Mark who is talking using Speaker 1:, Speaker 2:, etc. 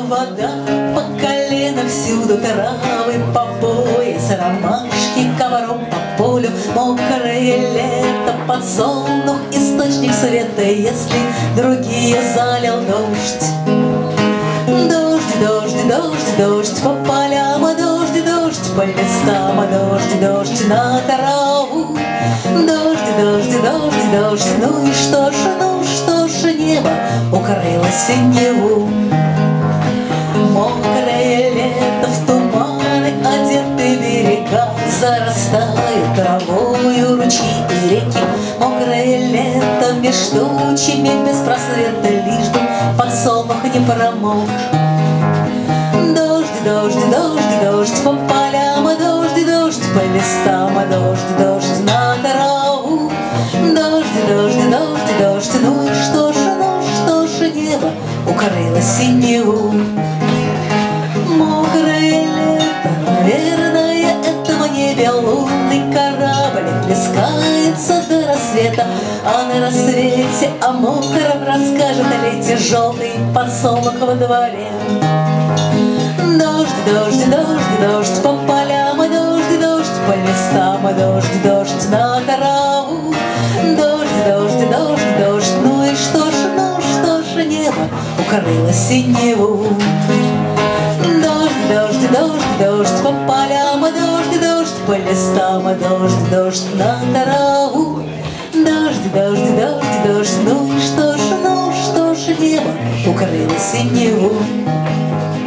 Speaker 1: вода по колено, всюду травы по пояс, ромашки ковром по полю, мокрое лето, подсолнух, источник света, если другие залил дождь. Дождь, дождь, дождь, дождь по полям, дождь, дождь по листам, дождь, дождь на траву. Дождь, дождь, дождь, дождь, ну и что ж, небо укрыло синеву. Мокрое лето, в туманы одеты берега, зарастают травою ручьи и реки. Мокрое лето меж тучами беспросветно, лишь бы подсолнух не промок. Дождь, дождь, дождь, дождь по полям, дождь, дождь по листам, дождь, дождь на траву. Дождь, дождь, дождь, дождь, ну и что ж, небо укрыло синеву. Мокрое лето, наверное, это в небе лунный корабль плескается до рассвета, а на рассвете о мокром расскажет о лете желтый подсолнух во дворе. Дождь, дождь, дождь, дождь по полям, дождь, дождь по листам, дождь, дождь на траву. Дождь, дождь, дождь, дождь, ну и что ж, небо укрыло синеву. Дождь, дождь, дождь, дождь по полям, дождь, дождь по листам, дождь, дождь на траву. Дождь, дождь, дождь, дождь, ну и что ж, небо укрыло синеву.